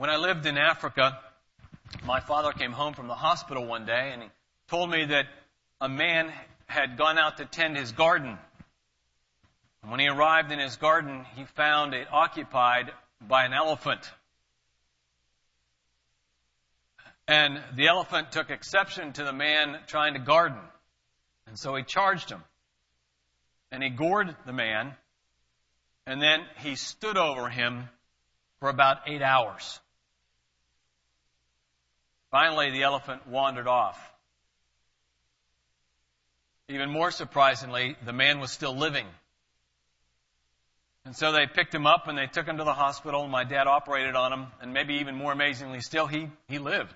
When I lived in Africa, my father came home from the hospital one day and he told me that a man had gone out to tend his garden. And when he arrived in his garden, he found it occupied by an elephant. And the elephant took exception to the man trying to garden. And so he charged him. And he gored the man. And then he stood over him for about 8 hours. Finally, the elephant wandered off. Even more surprisingly, the man was still living. And so they picked him up and they took him to the hospital. And my dad operated on him. And maybe even more amazingly still, he lived.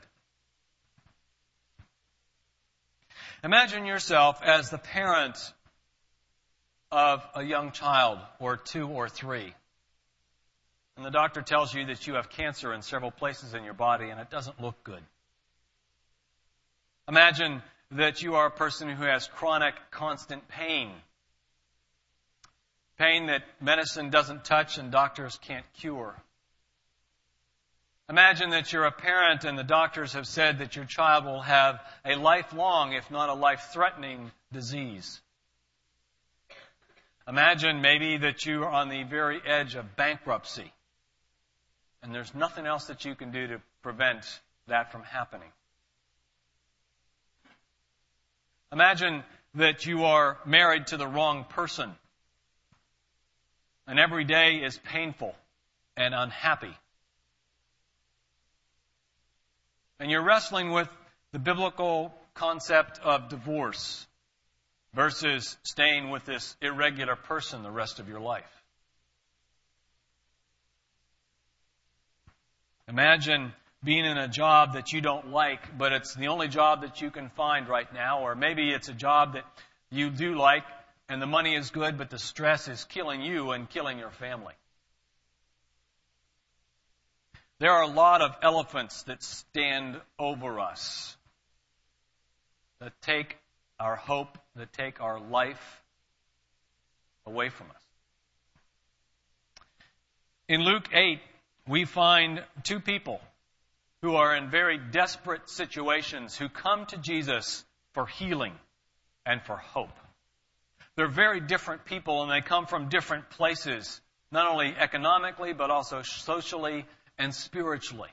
Imagine yourself as the parent of a young child, or 2 or 3. And the doctor tells you that you have cancer in several places in your body and it doesn't look good. Imagine that you are a person who has chronic, constant pain. Pain that medicine doesn't touch and doctors can't cure. Imagine that you're a parent and the doctors have said that your child will have a lifelong, if not a life-threatening, disease. Imagine maybe that you are on the very edge of bankruptcy and there's nothing else that you can do to prevent that from happening. Imagine that you are married to the wrong person and every day is painful and unhappy. And you're wrestling with the biblical concept of divorce versus staying with this irregular person the rest of your life. Imagine being in a job that you don't like, but it's the only job that you can find right now, or maybe it's a job that you do like and the money is good, but the stress is killing you and killing your family. There are a lot of elephants that stand over us, that take our hope, that take our life away from us. In Luke 8, we find 2 people who are in very desperate situations who come to Jesus for healing and for hope. They're very different people and they come from different places, not only economically but also socially and spiritually.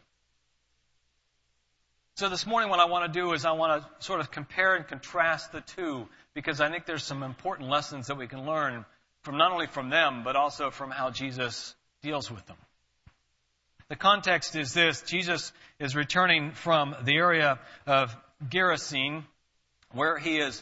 So this morning what I want to do is I want to sort of compare and contrast the two, because I think there's some important lessons that we can learn from not only from them but also from how Jesus deals with them. The context is this: Jesus is returning from the area of Gerasene, where he has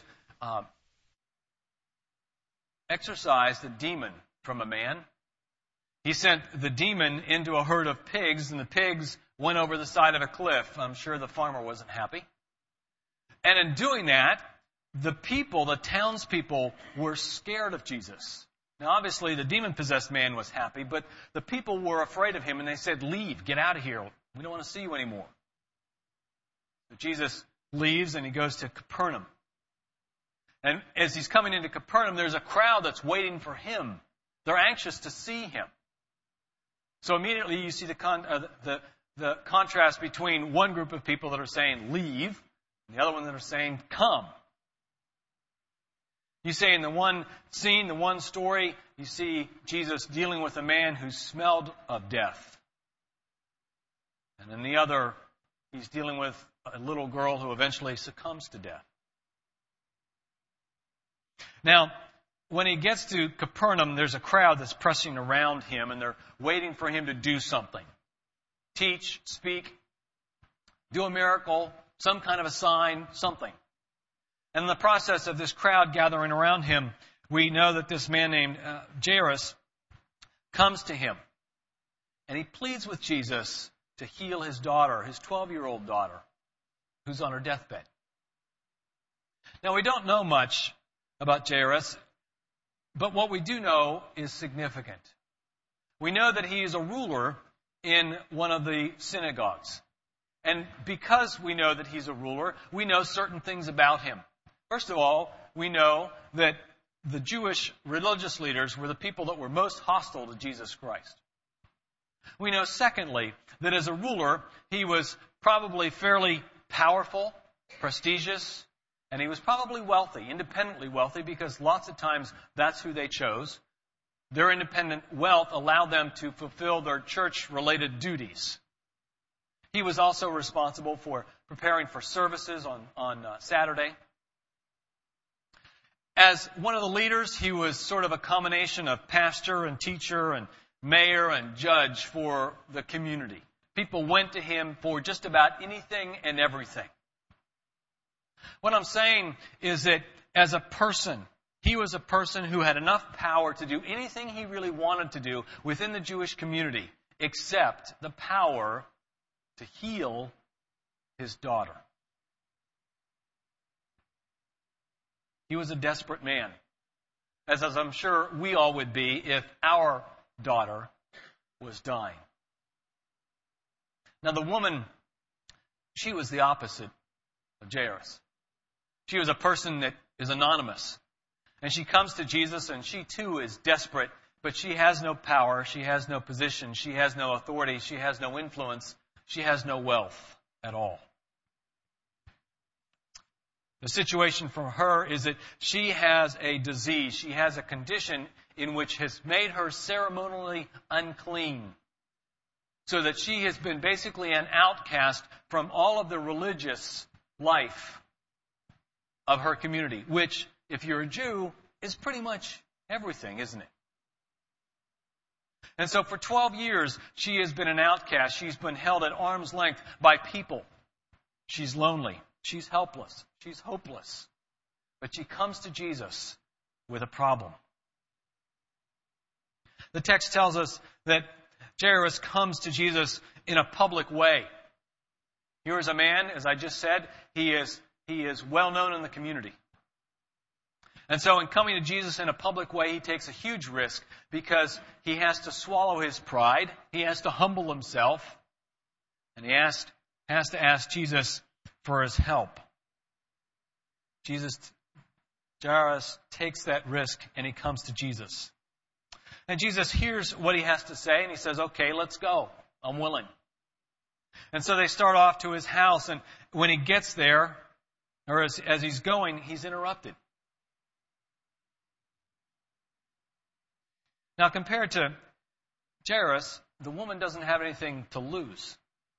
exorcised a demon from a man. He sent the demon into a herd of pigs, and the pigs went over the side of a cliff. I'm sure the farmer wasn't happy. And in doing that, the people, the townspeople, were scared of Jesus. Now, obviously, the demon-possessed man was happy, but the people were afraid of him, and they said, "Leave, get out of here. We don't want to see you anymore." So Jesus leaves, and he goes to Capernaum. And as he's coming into Capernaum, there's a crowd that's waiting for him. They're anxious to see him. So immediately you see the contrast between one group of people that are saying, "Leave," and the other one that are saying, "Come." You see in the one scene, the one story, you see Jesus dealing with a man who smelled of death. And in the other, he's dealing with a little girl who eventually succumbs to death. Now, when he gets to Capernaum, there's a crowd that's pressing around him, and they're waiting for him to do something. Teach, speak, do a miracle, some kind of a sign, something. And in the process of this crowd gathering around him, we know that this man named Jairus comes to him. And he pleads with Jesus to heal his daughter, his 12-year-old daughter, who's on her deathbed. Now, we don't know much about Jairus, but what we do know is significant. We know that he is a ruler in one of the synagogues. And because we know that he's a ruler, we know certain things about him. First of all, we know that the Jewish religious leaders were the people that were most hostile to Jesus Christ. We know, secondly, that as a ruler, he was probably fairly powerful, prestigious, and he was probably wealthy, independently wealthy, because lots of times that's who they chose. Their independent wealth allowed them to fulfill their church-related duties. He was also responsible for preparing for services on Saturday. As one of the leaders, he was sort of a combination of pastor and teacher and mayor and judge for the community. People went to him for just about anything and everything. What I'm saying is that as a person, he was a person who had enough power to do anything he really wanted to do within the Jewish community, except the power to heal his daughter. He was a desperate man, as I'm sure we all would be if our daughter was dying. Now, the woman, she was the opposite of Jairus. She was a person that is anonymous. And she comes to Jesus, and she too is desperate, but she has no power, she has no position, she has no authority, she has no influence, she has no wealth at all. The situation for her is that she has a disease, she has a condition in which has made her ceremonially unclean, so that she has been basically an outcast from all of the religious life of her community, which, if you're a Jew, is pretty much everything, isn't it? And so for 12 years, she has been an outcast. She's been held at arm's length by people. She's lonely. She's helpless. She's hopeless. But she comes to Jesus with a problem. The text tells us that Jairus comes to Jesus in a public way. Here is a man, as I just said, he is well known in the community. And so in coming to Jesus in a public way, he takes a huge risk because he has to swallow his pride. He has to humble himself. And he has to ask Jesus for his help. Jairus takes that risk and he comes to Jesus. And Jesus hears what he has to say and he says, okay, let's go. I'm willing. And so they start off to his house, and when he gets there, or as he's going, he's interrupted. Now, compared to Jairus, the woman doesn't have anything to lose.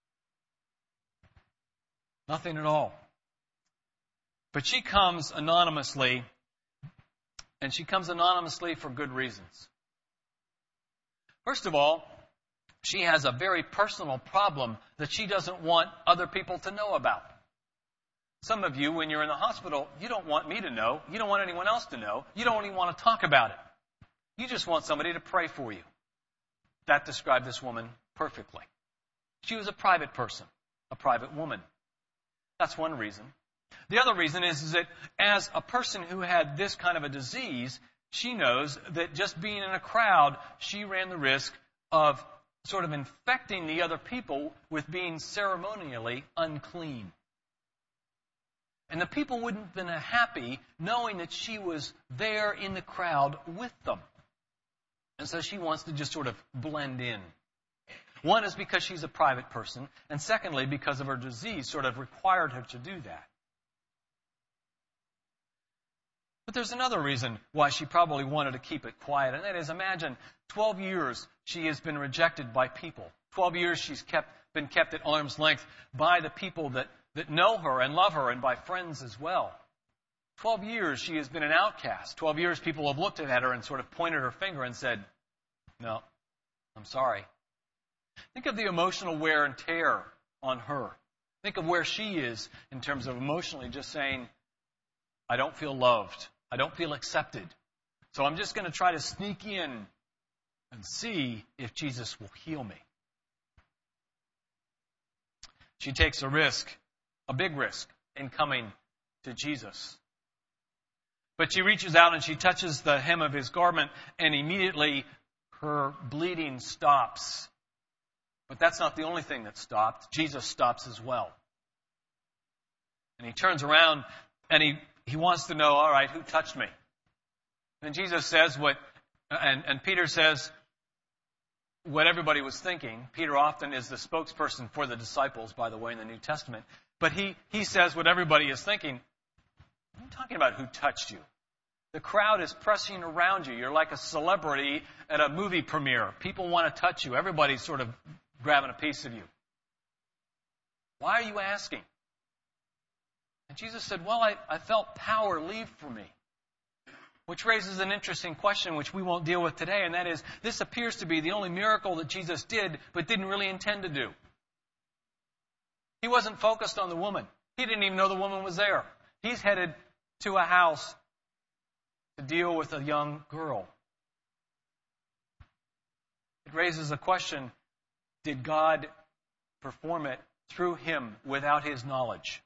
Nothing at all. But she comes anonymously, and she comes anonymously for good reasons. First of all, she has a very personal problem that she doesn't want other people to know about. Some of you, when you're in the hospital, you don't want me to know. You don't want anyone else to know. You don't even want to talk about it. You just want somebody to pray for you. That described this woman perfectly. She was a private person, a private woman. That's one reason. The other reason is that as a person who had this kind of a disease, she knows that just being in a crowd, she ran the risk of sort of infecting the other people with being ceremonially unclean. And the people wouldn't have been happy knowing that she was there in the crowd with them. And so she wants to just sort of blend in. One is because she's a private person, and secondly, because of her disease sort of required her to do that. But there's another reason why she probably wanted to keep it quiet, and that is, imagine 12 years she has been rejected by people. 12 years she's been kept at arm's length by the people that know her and love her, and by friends as well. 12 years she has been an outcast. 12 years people have looked at her and sort of pointed her finger and said, no, I'm sorry. Think of the emotional wear and tear on her. Think of where she is in terms of emotionally just saying, I don't feel loved. I don't feel accepted. So I'm just going to try to sneak in and see if Jesus will heal me. She takes a risk, a big risk, in coming to Jesus. But she reaches out and she touches the hem of his garment, and immediately her bleeding stops. But that's not the only thing that stopped. Jesus stops as well. And he turns around and he wants to know, all right, who touched me? And Jesus says and Peter says, what everybody was thinking. Peter often is the spokesperson for the disciples, by the way, in the New Testament. But he says what everybody is thinking. I'm talking about who touched you. The crowd is pressing around you. You're like a celebrity at a movie premiere. People want to touch you. Everybody's sort of grabbing a piece of you. Why are you asking? And Jesus said, well, I felt power leave from me. Which raises an interesting question, which we won't deal with today, and that is, this appears to be the only miracle that Jesus did, but didn't really intend to do. He wasn't focused on the woman. He didn't even know the woman was there. He's headed to a house to deal with a young girl. It raises a question, did God perform it through him without his knowledge?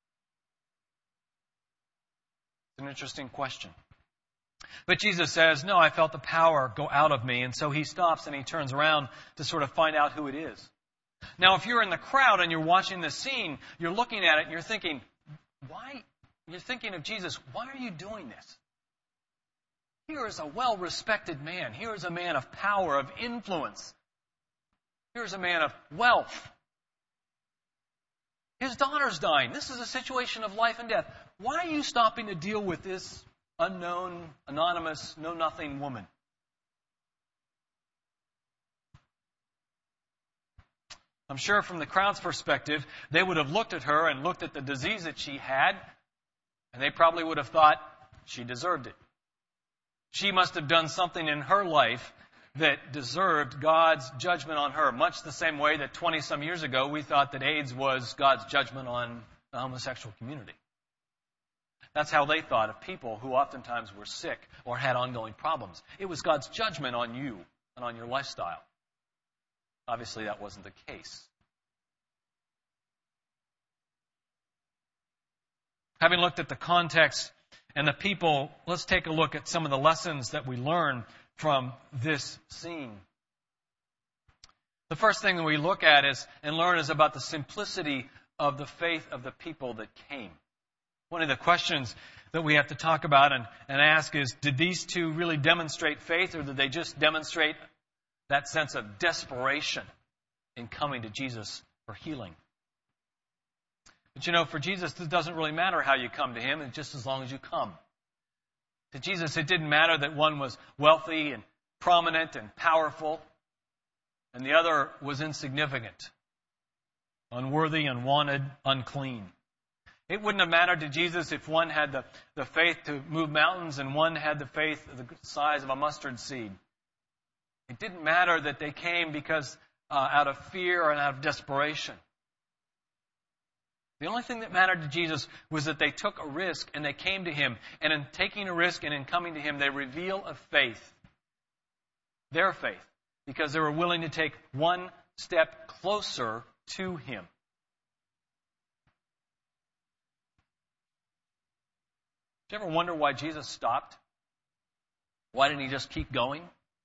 It's an interesting question. But Jesus says, no, I felt the power go out of me. And so he stops and he turns around to sort of find out who it is. Now, if you're in the crowd and you're watching this scene, you're looking at it and you're thinking, why? You're thinking of Jesus, why are you doing this? Here is a well-respected man. Here is a man of power, of influence. Here is a man of wealth. His daughter's dying. This is a situation of life and death. Why are you stopping to deal with this unknown, anonymous, know-nothing woman? I'm sure from the crowd's perspective, they would have looked at her and looked at the disease that she had, and they probably would have thought she deserved it. She must have done something in her life that deserved God's judgment on her, much the same way that 20-some years ago we thought that AIDS was God's judgment on the homosexual community. That's how they thought of people who oftentimes were sick or had ongoing problems. It was God's judgment on you and on your lifestyle. Obviously, that wasn't the case. Having looked at the context and the people, let's take a look at some of the lessons that we learn from this scene. The first thing that we look at and learn is about the simplicity of the faith of the people that came. One of the questions that we have to talk about and ask is, did these two really demonstrate faith, or did they just demonstrate that sense of desperation in coming to Jesus for healing? But you know, for Jesus, it doesn't really matter how you come to him, it's just as long as you come. To Jesus, it didn't matter that one was wealthy and prominent and powerful, and the other was insignificant, unworthy, unwanted, unclean. It wouldn't have mattered to Jesus if one had the faith to move mountains and one had the faith the size of a mustard seed. It didn't matter that they came because out of fear and out of desperation. The only thing that mattered to Jesus was that they took a risk and they came to him. And in taking a risk and in coming to him, they reveal a faith. Their faith. Because they were willing to take one step closer to him. Did you ever wonder why Jesus stopped? Why didn't he just keep going?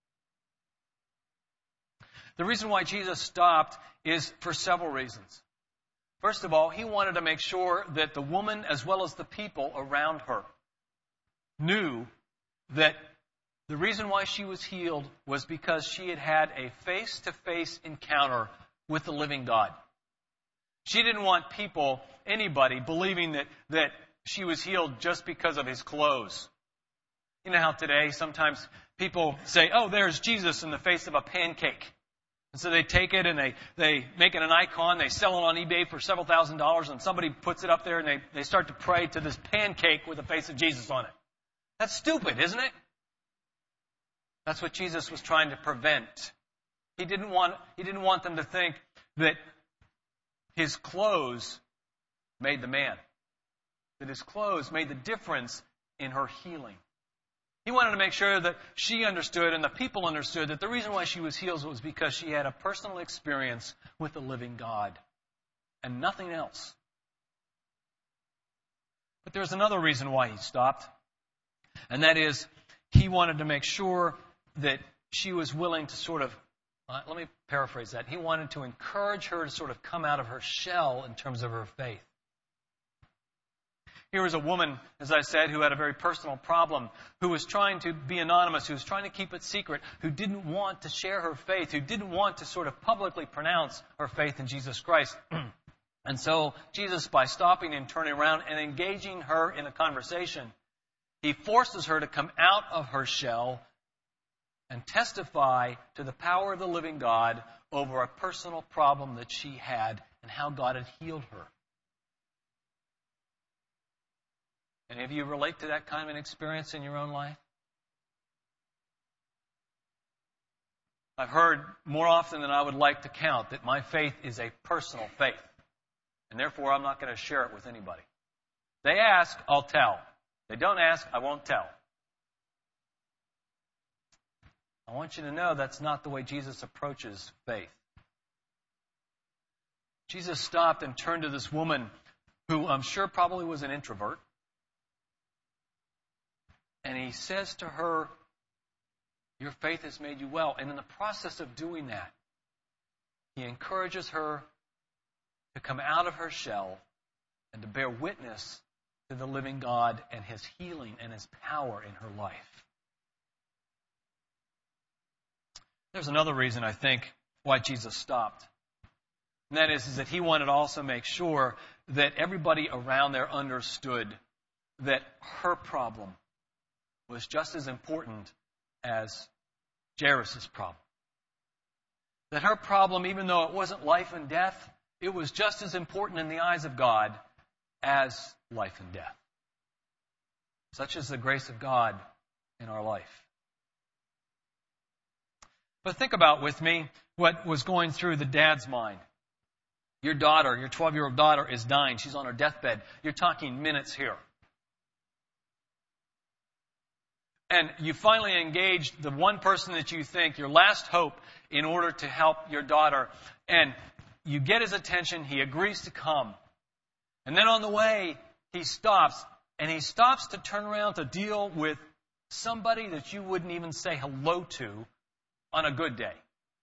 The reason why Jesus stopped is for several reasons. First of all, he wanted to make sure that the woman, as well as the people around her, knew that the reason why she was healed was because she had had a face-to-face encounter with the living God. She didn't want people, anybody, believing that she was healed just because of his clothes. You know how today sometimes people say, oh, there's Jesus in the face of a pancake. And so they take it and they make it an icon. They sell it on eBay for several $1,000s, and somebody puts it up there and they start to pray to this pancake with the face of Jesus on it. That's stupid, isn't it? That's what Jesus was trying to prevent. He didn't want them to think that his clothes made the man. That his clothes made the difference in her healing. He wanted to make sure that she understood and the people understood that the reason why she was healed was because she had a personal experience with the living God and nothing else. But there's another reason why he stopped, and that is he wanted to make sure that she was willing to sort of, let me paraphrase that. He wanted to encourage her to sort of come out of her shell in terms of her faith. Here was a woman, as I said, who had a very personal problem, who was trying to be anonymous, who was trying to keep it secret, who didn't want to share her faith, who didn't want to sort of publicly pronounce her faith in Jesus Christ. And so Jesus, by stopping and turning around and engaging her in a conversation, he forces her to come out of her shell and testify to the power of the living God over a personal problem that she had and how God had healed her. Any of you relate to that kind of an experience in your own life? I've heard more often than I would like to count that my faith is a personal faith, and therefore I'm not going to share it with anybody. They ask, I'll tell. They don't ask, I won't tell. I want you to know that's not the way Jesus approaches faith. Jesus stopped and turned to this woman who I'm sure probably was an introvert. And he says to her, your faith has made you well. And in the process of doing that, he encourages her to come out of her shell and to bear witness to the living God and His healing and His power in her life. There's another reason, I think, why Jesus stopped. And that is that He wanted to also make sure that everybody around there understood that her problem was just as important as Jairus' problem. That her problem, even though it wasn't life and death, it was just as important in the eyes of God as life and death. Such is the grace of God in our life. But think about with me what was going through the dad's mind. Your daughter, your 12-year-old daughter, is dying. She's on her deathbed. You're talking minutes here. And you finally engaged the one person that you think, your last hope, in order to help your daughter. And you get his attention. He agrees to come. And then on the way, he stops. And he stops to turn around to deal with somebody that you wouldn't even say hello to on a good day.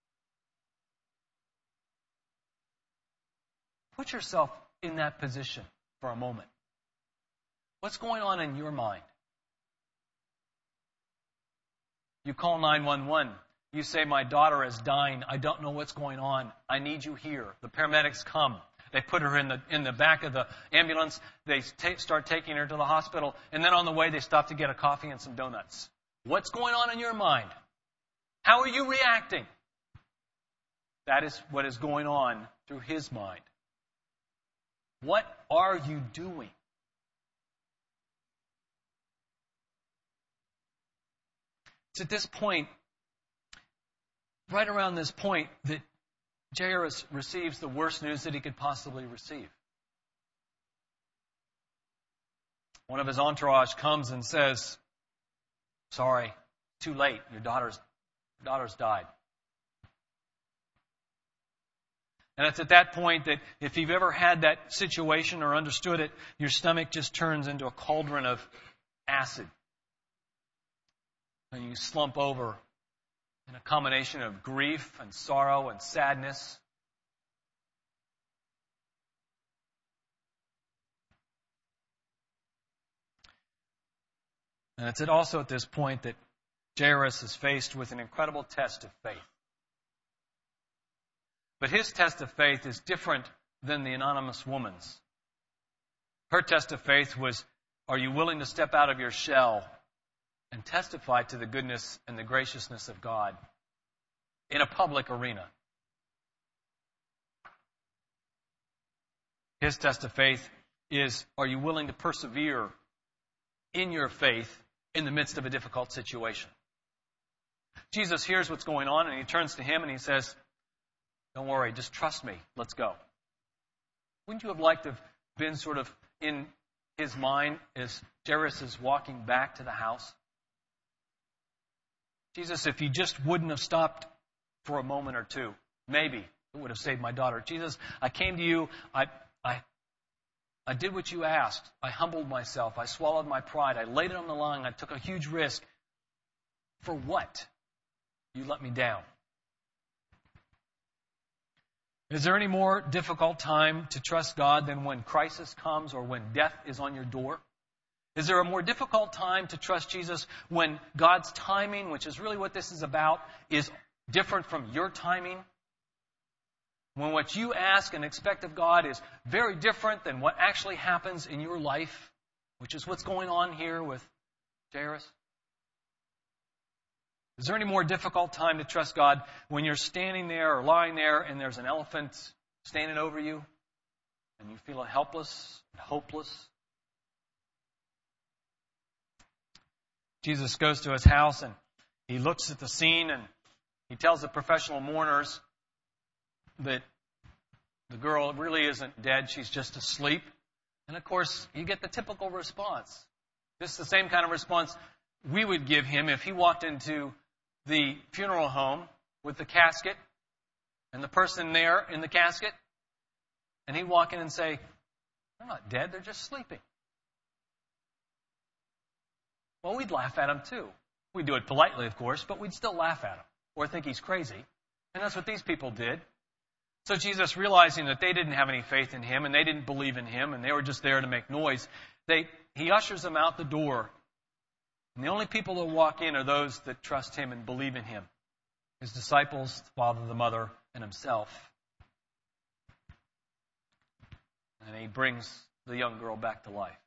Put yourself in that position for a moment. What's going on in your mind? You call 911. You say, my daughter is dying. I don't know what's going on. I need you here. The paramedics come. They put her in the back of the ambulance. They start taking her to the hospital. And then on the way, they stop to get a coffee and some donuts. What's going on in your mind? How are you reacting? That is what is going on through his mind. What are you doing? It's at this point, right around this point, that Jairus receives the worst news that he could possibly receive. One of his entourage comes and says, sorry, too late, your daughter's died. And it's at that point that if you've ever had that situation or understood it, your stomach just turns into a cauldron of acid. And you slump over in a combination of grief and sorrow and sadness. And it's also at this point that Jairus is faced with an incredible test of faith. But his test of faith is different than the anonymous woman's. Her test of faith was, are you willing to step out of your shell and testify to the goodness and the graciousness of God in a public arena? His test of faith is, are you willing to persevere in your faith in the midst of a difficult situation? Jesus hears what's going on, and he turns to him and he says, don't worry, just trust me. Let's go. Wouldn't you have liked to have been sort of in his mind as Jairus is walking back to the house? Jesus, if you just wouldn't have stopped for a moment or two, maybe it would have saved my daughter. Jesus, I came to you. I did what you asked. I humbled myself. I swallowed my pride. I laid it on the line. I took a huge risk. For what? You let me down. Is there any more difficult time to trust God than when crisis comes or when death is on your door? Is there a more difficult time to trust Jesus when God's timing, which is really what this is about, is different from your timing? When what you ask and expect of God is very different than what actually happens in your life, which is what's going on here with Jairus? Is there any more difficult time to trust God when you're standing there or lying there and there's an elephant standing over you and you feel helpless and hopeless? Jesus goes to his house and he looks at the scene and he tells the professional mourners that the girl really isn't dead, she's just asleep. And of course, you get the typical response. This is the same kind of response we would give him if he walked into the funeral home with the casket and the person there in the casket, and he'd walk in and say, "They're not dead, they're just sleeping." Well, we'd laugh at him too. We'd do it politely, of course, but we'd still laugh at him or think he's crazy. And that's what these people did. So Jesus, realizing that they didn't have any faith in him and they didn't believe in him and they were just there to make noise, he ushers them out the door. And the only people that walk in are those that trust him and believe in him. His disciples, the father, the mother, and himself. And he brings the young girl back to life.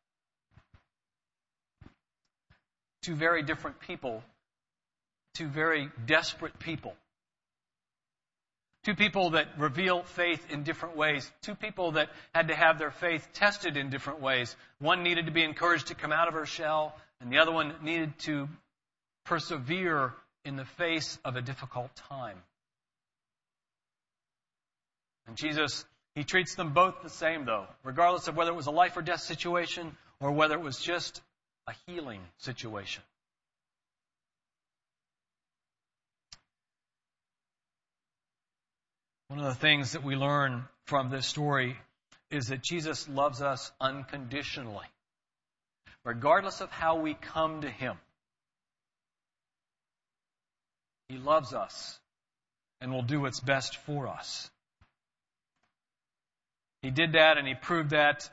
Two very different people. Two very desperate people. Two people that reveal faith in different ways. Two people that had to have their faith tested in different ways. One needed to be encouraged to come out of her shell, and the other one needed to persevere in the face of a difficult time. And Jesus, he treats them both the same, though, regardless of whether it was a life or death situation or whether it was just a healing situation. One of the things that we learn from this story is that Jesus loves us unconditionally, regardless of how we come to him. He loves us and will do what's best for us. He did that and he proved that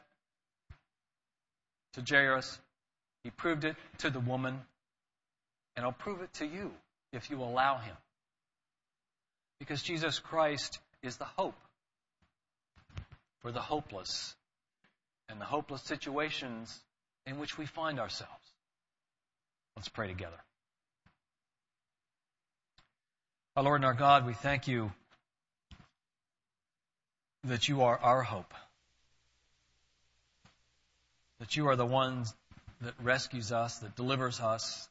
to Jairus. He proved it to the woman. And he'll prove it to you if you allow him. Because Jesus Christ is the hope for the hopeless and the hopeless situations in which we find ourselves. Let's pray together. Our Lord and our God, we thank you that you are our hope. That you are the one that rescues us, that delivers us.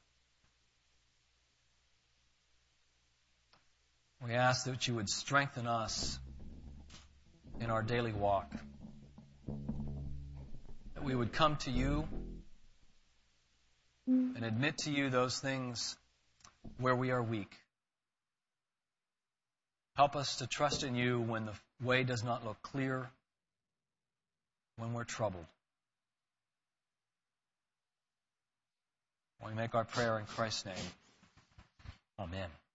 We ask that you would strengthen us in our daily walk. That we would come to you and admit to you those things where we are weak. Help us to trust in you when the way does not look clear, when we're troubled. We make our prayer in Christ's name. Amen.